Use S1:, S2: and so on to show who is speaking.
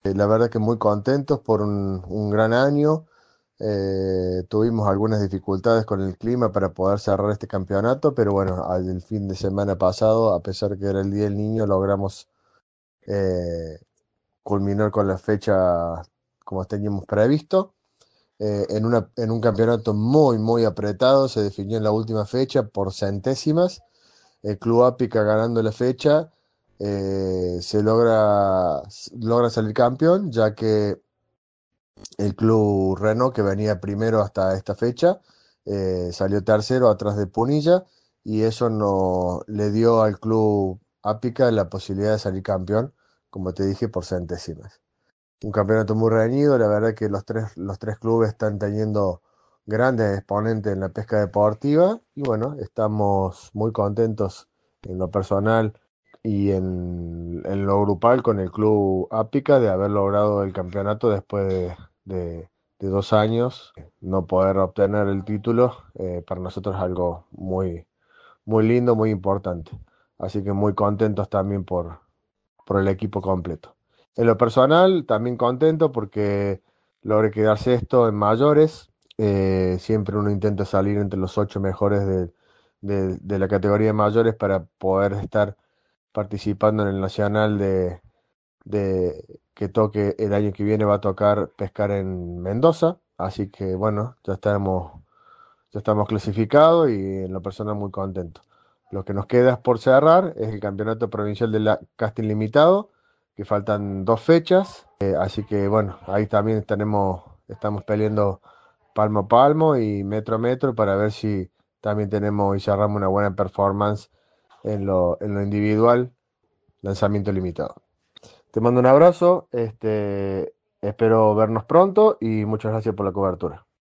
S1: La verdad que muy contentos por un gran año. Tuvimos algunas dificultades con el clima para poder cerrar este campeonato, pero bueno, el fin de semana pasado, a pesar que era el Día del Niño, logramos eh, culminar con la fecha como teníamos previsto. En un campeonato muy apretado, se definió en la última fecha por centésimas. El Club Ápica ganando la fecha logra salir campeón, ya que el Club Renault, que venía primero hasta esta fecha, salió tercero atrás de Punilla y eso no le dio al Club Ápica la posibilidad de salir campeón, como te dije, por centésimas. Un campeonato muy reñido, la verdad que los tres clubes están teniendo grandes exponentes en la pesca deportiva y bueno, estamos muy contentos en lo personal y en lo grupal con el club Ápica de haber logrado el campeonato después de- de 2 años. No poder obtener el título para nosotros es algo muy lindo, muy importante. Así que muy contentos también por el equipo completo. En lo personal, también contento porque logré quedar sexto en mayores. Siempre uno intenta salir entre los 8 mejores de la categoría de mayores para poder estar participando en el nacional que toque el año que viene. Va a tocar pescar en Mendoza. Así que bueno, ya estamos clasificados y en lo personal muy contento. Lo que nos queda por cerrar es el campeonato provincial de la casting limitado, que faltan 2 fechas. Así que bueno, ahí también estamos peleando palmo a palmo y metro a metro para ver si también tenemos y cerramos una buena performance en lo individual, lanzamiento limitado. Te mando un abrazo, espero vernos pronto y muchas gracias por la cobertura.